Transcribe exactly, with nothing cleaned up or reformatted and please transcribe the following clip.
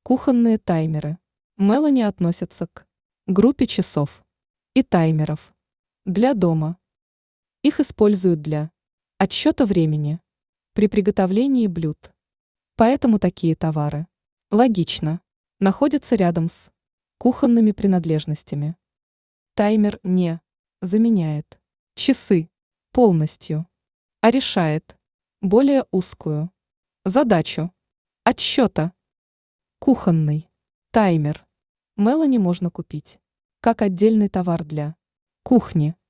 Кухонные таймеры. Мелани относятся к группе часов и таймеров для дома. Их используют для отсчета времени при приготовлении блюд. Поэтому такие товары, логично, находятся рядом с кухонными принадлежностями. Таймер не заменяет часы полностью, а решает более узкую задачу отсчета. Кухонный таймер Мелани можно купить как отдельный товар для кухни.